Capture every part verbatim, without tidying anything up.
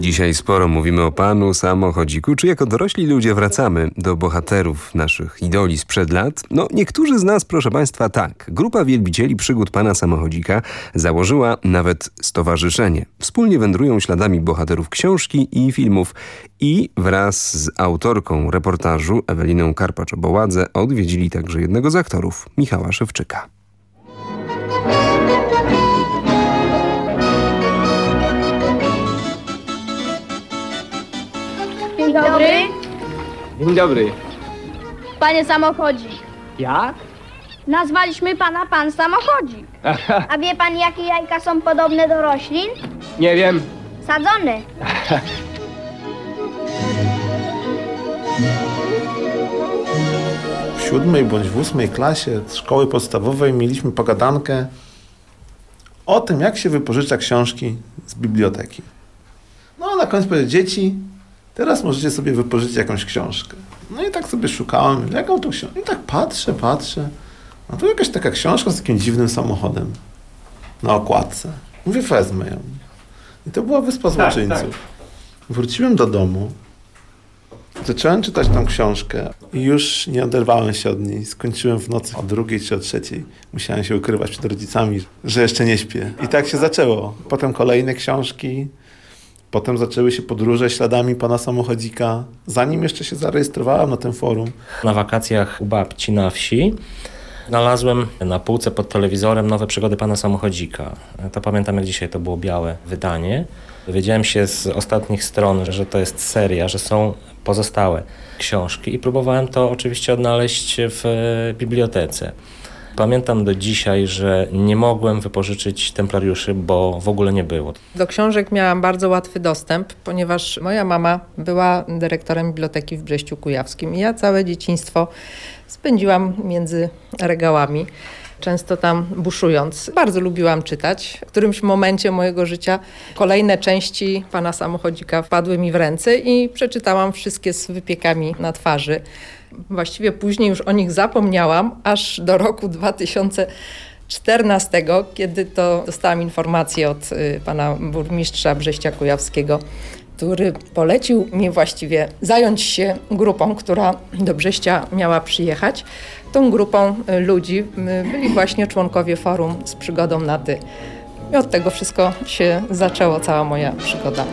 Dzisiaj sporo mówimy o panu samochodziku. Czy jako dorośli ludzie wracamy do bohaterów naszych idoli sprzed lat? No niektórzy z nas, proszę państwa, tak. Grupa wielbicieli przygód pana samochodzika założyła nawet stowarzyszenie. Wspólnie wędrują śladami bohaterów książki i filmów i wraz z autorką reportażu Eweliną Karpacz-Oboładze odwiedzili także jednego z aktorów, Michała Szewczyka. Dzień dobry. Dzień dobry. Panie samochodzik. Jak? Nazwaliśmy pana pan samochodzik. A wie pan, jakie jajka są podobne do roślin? Nie wiem. Sadzone. W siódmej bądź w ósmej klasie szkoły podstawowej mieliśmy pogadankę o tym, jak się wypożycza książki z biblioteki. No a na końcu powiedział: dzieci, teraz możecie sobie wypożyczyć jakąś książkę. No i tak sobie szukałem, jaką to książkę. I tak patrzę, patrzę. No to jakaś taka książka z takim dziwnym samochodem na okładce. Mówię, wezmę ją. I to była Wyspa Złoczyńców. Tak, tak. Wróciłem do domu. Zacząłem czytać tą książkę i już nie oderwałem się od niej. Skończyłem w nocy o drugiej czy o trzeciej. Musiałem się ukrywać przed rodzicami, że jeszcze nie śpię. I tak się zaczęło. Potem kolejne książki. Potem zaczęły się podróże śladami pana samochodzika. Zanim jeszcze się zarejestrowałem na tym forum. Na wakacjach u babci na wsi znalazłem na półce pod telewizorem Nowe przygody pana samochodzika. To pamiętam jak dzisiaj, to było białe wydanie. Dowiedziałem się z ostatnich stron, że to jest seria, że są pozostałe książki i próbowałem to oczywiście odnaleźć w bibliotece. Pamiętam do dzisiaj, że nie mogłem wypożyczyć templariuszy, bo w ogóle nie było. Do książek miałam bardzo łatwy dostęp, ponieważ moja mama była dyrektorem biblioteki w Brześciu Kujawskim i ja całe dzieciństwo spędziłam między regałami, często tam buszując. Bardzo lubiłam czytać. W którymś momencie mojego życia kolejne części pana samochodzika wpadły mi w ręce i przeczytałam wszystkie z wypiekami na twarzy. Właściwie później już o nich zapomniałam, aż do roku dwa tysiące czternastego, kiedy to dostałam informację od y, pana burmistrza Brześcia Kujawskiego, który polecił mi właściwie zająć się grupą, która do Brześcia miała przyjechać. Tą grupą y, ludzi y, byli właśnie członkowie forum z przygodą na ty. I od tego wszystko się zaczęło, cała moja przygoda.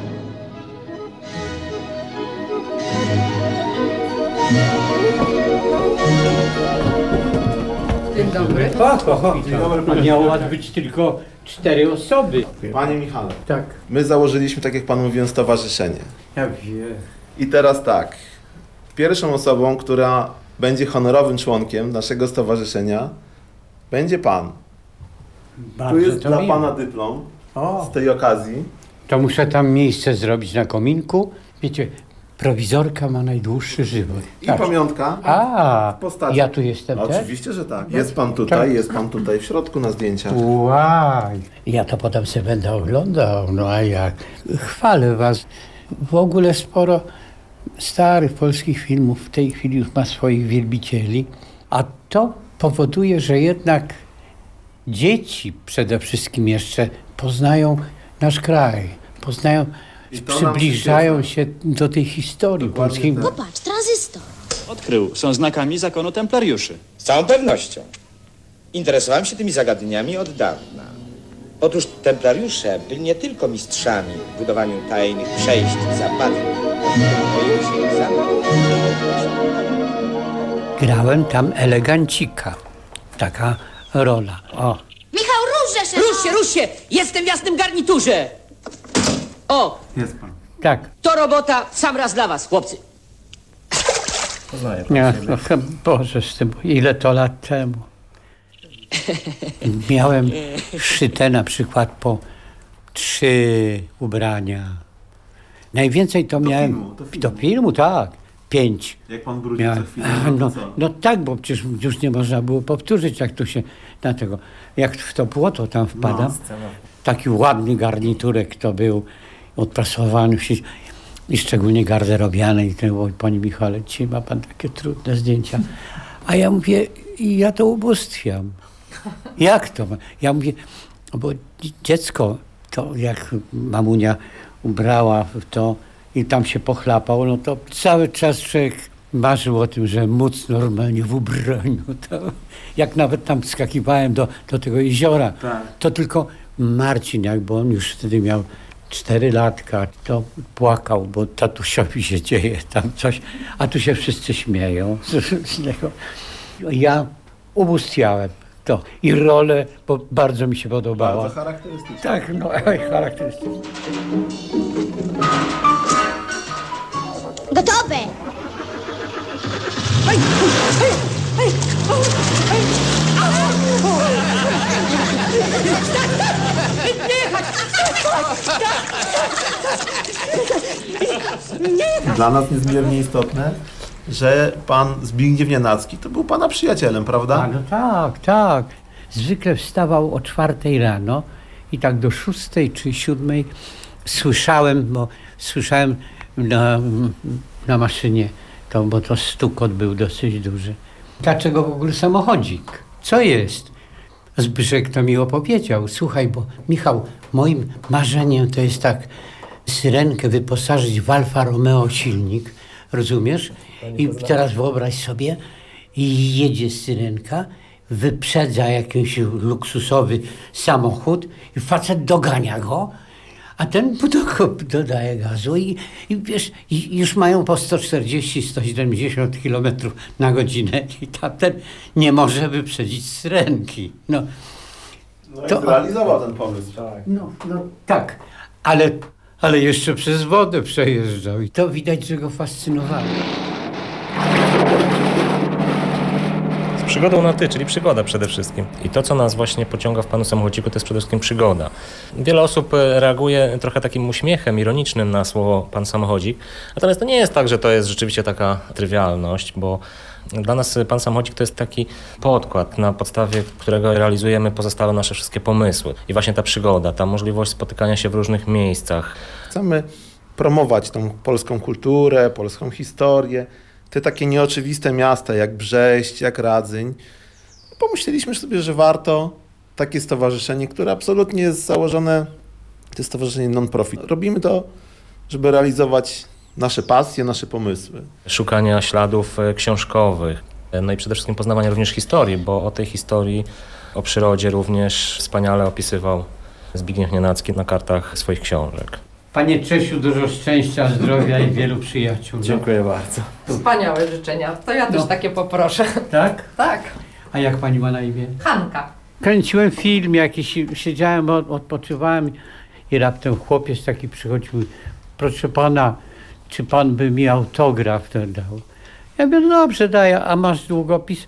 Dzień dobry. O, ho, ho. Dzień dobry. A miało was być tylko cztery osoby. Panie Michale, Tak. my założyliśmy, tak jak pan mówiłem, stowarzyszenie. Ja wiem. I teraz tak, pierwszą osobą, która będzie honorowym członkiem naszego stowarzyszenia, będzie pan. Bardzo Tu jest to dla miło. pana dyplom O, z tej okazji. to muszę tam miejsce zrobić na kominku. Wiecie, prowizorka ma najdłuższy żywot. I Tak. pamiątka A, w postaci. ja tu jestem też? Oczywiście, że tak. Jest pan tutaj, jest pan tutaj w środku na zdjęciach. Łaj. Ja to potem sobie będę oglądał, no a jak. Chwalę was. W ogóle sporo starych polskich filmów w tej chwili już ma swoich wielbicieli, a to powoduje, że jednak dzieci przede wszystkim jeszcze poznają nasz kraj, poznają, I to nam przybliżają się do tej historii Dokładnie polskiej. tak. Popatrz, tranzystor. Odkrył, są znakami zakonu templariuszy. Z całą pewnością. Interesowałem się tymi zagadnieniami od dawna. Otóż templariusze byli nie tylko mistrzami w budowaniu tajnych przejść i zapadów, boiły się ich zamach. Grałem tam elegancika. Taka rola. O. Michał, rusz się! Rusz się, rusz się! Jestem w jasnym garniturze! O! Jest pan. Tak. To robota w sam raz dla was, chłopcy. Nie, no, Boże, z tym, ile to lat temu. Miałem szyte na przykład po trzy ubrania. Najwięcej to miałem... filmu, do filmu. Do filmu, tak. Pięć. Jak pan brudził Miałem. co chwilę, A, no no, to co? no tak, bo przecież już nie można było powtórzyć, jak tu się na tego... Jak w to błoto tam wpadam. Taki ładny garniturek to był, odprasowany wszystko. I szczególnie garderobiany. I ten, oj, panie Michale, dzisiaj ma pan takie trudne zdjęcia. A ja mówię, ja to ubóstwiam. Jak to? Ja mówię, bo dziecko, to jak mamunia ubrała w to i tam się pochlapał, no to cały czas człowiek marzył o tym, że móc normalnie w ubraniu. To, jak nawet tam skakiwałem do, do tego jeziora, tak. To tylko Marcin, jakby on już wtedy miał cztery latka, to płakał, bo tatusiowi się dzieje tam coś, a tu się wszyscy śmieją z niego. Ja ubóstwiałem to i rolę, bo bardzo mi się podobała. Bardzo charakterystyczne. Tak, no charakterystyczne. Gotowe! Dla nas niezmiernie istotne, że pan Zbigniew Nienacki to był pana przyjacielem, prawda? A, no tak, tak. Zwykle wstawał o czwartej rano i tak do szóstej czy siódmej słyszałem, bo słyszałem na, na maszynie, to, bo to stukot był dosyć duży. Dlaczego w ogóle samochodzik? Co jest? Zbyszek to mi opowiedział. Słuchaj, bo Michał, moim marzeniem to jest tak syrenkę wyposażyć w Alfa Romeo silnik, rozumiesz? I teraz wyobraź sobie, i jedzie syrenka, wyprzedza jakiś luksusowy samochód i facet dogania go, a ten dodaje gazu i, i wiesz, i już mają po sto czterdzieści do stu siedemdziesięciu kilometrów na godzinę i tamten nie może wyprzedzić syrenki. No, no to zrealizował ten pomysł. Tak. No, no tak, ale, ale jeszcze przez wodę przejeżdżał i to widać, że go fascynowało. Przygodą na ty, czyli przygoda przede wszystkim. I to, co nas właśnie pociąga w Panu Samochodziku, to jest przede wszystkim przygoda. Wiele osób reaguje trochę takim uśmiechem ironicznym na słowo Pan Samochodzik. Natomiast to nie jest tak, że to jest rzeczywiście taka trywialność, bo dla nas Pan Samochodzik to jest taki podkład, na podstawie którego realizujemy pozostałe nasze wszystkie pomysły. I właśnie ta przygoda, ta możliwość spotykania się w różnych miejscach. Chcemy promować tą polską kulturę, polską historię. Te takie nieoczywiste miasta jak Brześć, jak Radzyń. Pomyśleliśmy sobie, że warto takie stowarzyszenie, które absolutnie jest założone, to jest stowarzyszenie non-profit. Robimy to, żeby realizować nasze pasje, nasze pomysły. Szukania śladów książkowych, no i przede wszystkim poznawania również historii, bo o tej historii, o przyrodzie również wspaniale opisywał Zbigniew Nienacki na kartach swoich książek. Panie Czesiu, dużo szczęścia, zdrowia i wielu przyjaciół. Dziękuję bardzo. Wspaniałe życzenia. To ja też No. takie poproszę. Tak? Tak. A jak pani ma na imię? Hanka. Kręciłem film jakiś, siedziałem, od, odpoczywałem i raptem chłopiec taki przychodził. Proszę pana, czy pan by mi autograf ten dał? Ja mówię, no dobrze, daję, a masz długopis?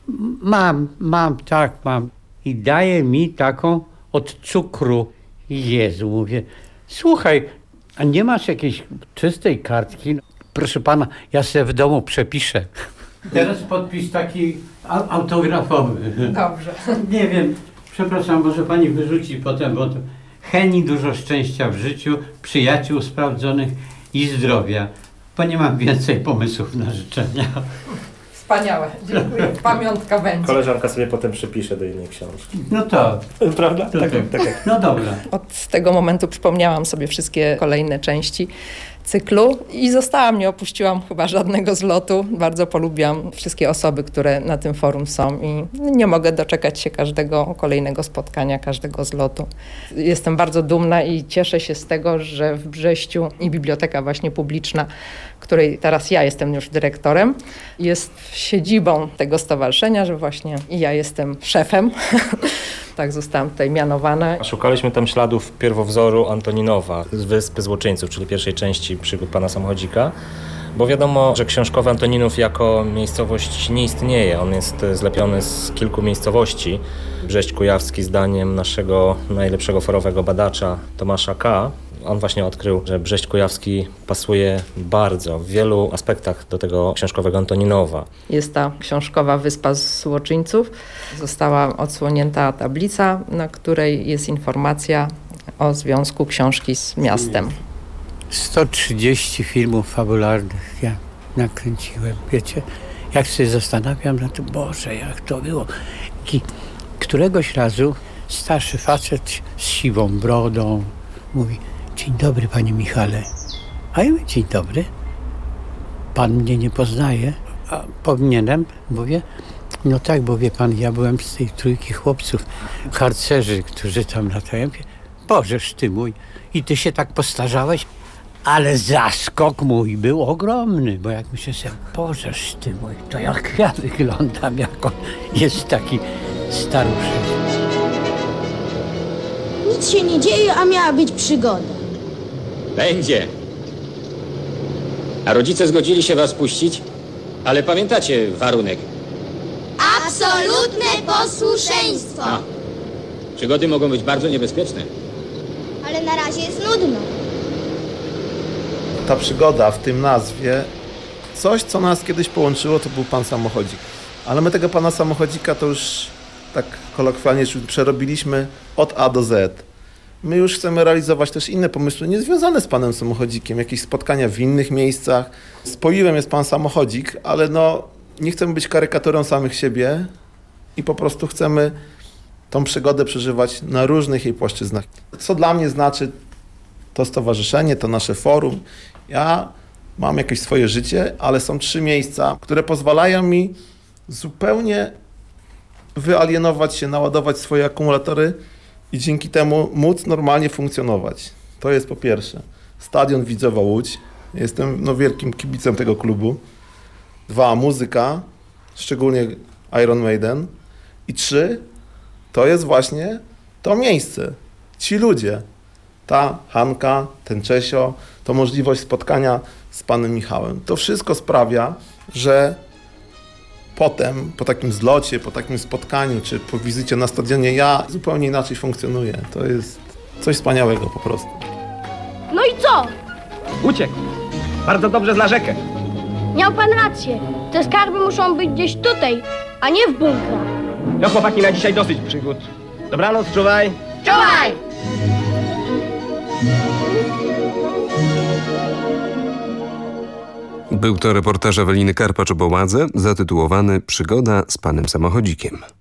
Mam, mam, tak, mam. I daje mi taką od cukru. Jezu, mówię, słuchaj, a nie masz jakiejś czystej kartki? Proszę pana, ja sobie w domu przepiszę. Teraz podpis taki autografowy. Dobrze. Nie wiem, przepraszam, może pani wyrzuci potem, bo to Heni, dużo szczęścia w życiu, przyjaciół sprawdzonych i zdrowia, bo nie mam więcej pomysłów na życzenia. Wspaniałe, dziękuję. Pamiątka będzie. Koleżanka sobie potem przypisze do innej książki. No to. Prawda? To tak, tak. tak, tak. No dobra. Od tego momentu przypomniałam sobie wszystkie kolejne części cyklu i zostałam, nie opuściłam chyba żadnego zlotu. Bardzo polubiłam wszystkie osoby, które na tym forum są i nie mogę doczekać się każdego kolejnego spotkania, każdego zlotu. Jestem bardzo dumna i cieszę się z tego, że w Brześciu i biblioteka właśnie publiczna, której teraz ja jestem już dyrektorem, jest siedzibą tego stowarzyszenia, że właśnie i ja jestem szefem. Tak zostałam tutaj mianowana. Szukaliśmy tam śladów pierwowzoru Antoninowa z Wyspy Złoczyńców, czyli pierwszej części przygód Pana Samochodzika, bo wiadomo, że książkowy Antoninów jako miejscowość nie istnieje. On jest zlepiony z kilku miejscowości. Brześć Kujawski, zdaniem naszego najlepszego forowego badacza Tomasza K., on właśnie odkrył, że Brześć Kujawski pasuje bardzo w wielu aspektach do tego książkowego Antoninowa. Jest ta książkowa Wyspa Złoczyńców. Została odsłonięta tablica, na której jest informacja o związku książki z miastem. sto trzydzieści filmów fabularnych ja nakręciłem, wiecie. Jak się zastanawiam na tym, Boże, jak to było. I któregoś razu starszy facet z siwą brodą mówi, Dzień dobry, panie Michale. A ja mówię, dzień dobry. Pan mnie nie poznaje? A powinienem? Mówię, no tak, bo wie pan, ja byłem z tej trójki chłopców, harcerzy, którzy tam latają. Bożeż ty mój, i ty się tak postarzałeś? Ale zaskok mój był ogromny, bo jak myślę sobie, Bożeż ty mój, to jak ja wyglądam, jak on jest taki staruszek. Nic się nie dzieje, a miała być przygoda. Będzie. A rodzice zgodzili się was puścić? Ale pamiętacie warunek. Absolutne posłuszeństwo. No. Przygody mogą być bardzo niebezpieczne. Ale na razie jest nudno. Ta przygoda w tym nazwie, coś co nas kiedyś połączyło, to był pan samochodzik. Ale my tego pana samochodzika to już tak kolokwialnie przerobiliśmy od A do Z. My już chcemy realizować też inne pomysły niezwiązane z panem samochodzikiem, jakieś spotkania w innych miejscach. Spoiwem jest pan samochodzik, ale no nie chcemy być karykaturą samych siebie i po prostu chcemy tą przygodę przeżywać na różnych jej płaszczyznach. Co dla mnie znaczy to stowarzyszenie, to nasze forum. Ja mam jakieś swoje życie, ale są trzy miejsca, które pozwalają mi zupełnie wyalienować się, naładować swoje akumulatory i dzięki temu móc normalnie funkcjonować. To jest po pierwsze Stadion Widzewa Łódź. Jestem no, wielkim kibicem tego klubu. Dwa, muzyka, szczególnie Iron Maiden. I trzy, to jest właśnie to miejsce, ci ludzie. Ta Hanka, ten Czesio, to możliwość spotkania z panem Michałem. To wszystko sprawia, że potem, po takim zlocie, po takim spotkaniu, czy po wizycie na stadionie, ja zupełnie inaczej funkcjonuję. To jest coś wspaniałego po prostu. No i co? Uciekł. Bardzo dobrze zna rzekę. Miał pan rację. Te skarby muszą być gdzieś tutaj, a nie w bunkrach. No chłopaki, na dzisiaj dosyć przygód. Dobranoc, czuwaj. Czuwaj! Był to reportaż Eweliny Karpacz-Boładze zatytułowany Przygoda z panem samochodzikiem.